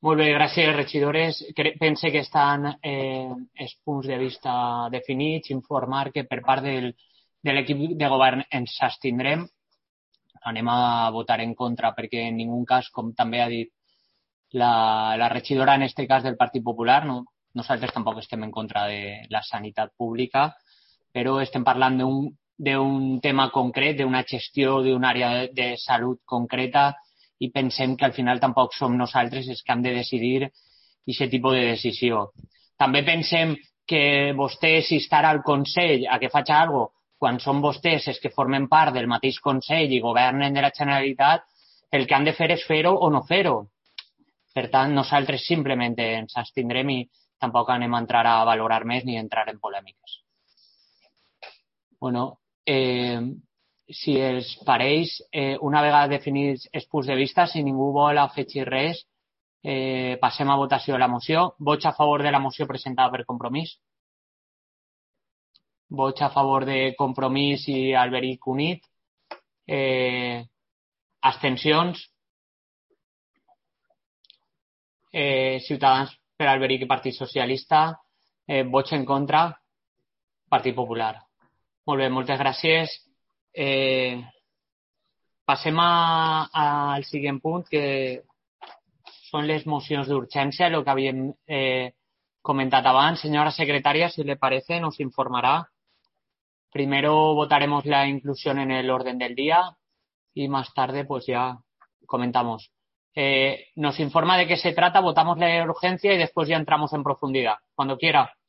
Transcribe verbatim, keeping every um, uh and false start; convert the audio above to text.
Molt bé, gràcies, regidores. Pense que estan eh, els punts de vista definits, informar que per part del, de l'equip de govern ens abstindrem. Anem a votar en contra perquè en ningú cas, com també ha dit la, la regidora, en aquest cas del Partit Popular, no, nosaltres tampoc estem en contra de la sanitat pública, però estem parlant d'un d'un tema concret, d'una gestió d'una àrea de salut concreta i pensem que al final tampoc som nosaltres els que hem de decidir aquest tipus de decisió. També pensem que vostès instar al Consell a que faci alguna cosa quan són vostès els que formen part del mateix Consell i governen de la Generalitat, el que han de fer és fer-ho o no fer-ho. Per tant, nosaltres simplement ens abstindrem i tampoc anem a entrar a valorar més ni entrar en polèmiques. Bueno, eh, si els pareix, eh, una vegada definits els punts de vista, si ningú vol afegir res, eh, passem a votació de la moció. Vots a favor de la moció presentada per Compromís? Vots a favor de Compromís i Alberic Unit? Eh, abstencions? Eh, Ciutadans per Alberic i Partit Socialista? Eh, vots en contra? Partit Popular. Molt bé, moltes gràcies. Eh, passem a, a, al següent punt, que són les mocions d'urgència, el que havíem eh, comentat abans. Senyora secretaria, si le parece, nos informará. Primero votaremos la inclusión en el orden del día y más tarde pues ya comentamos. Eh, nos informa de qué se trata, votamos la urgencia y después ya entramos en profundidad. Cuando quiera.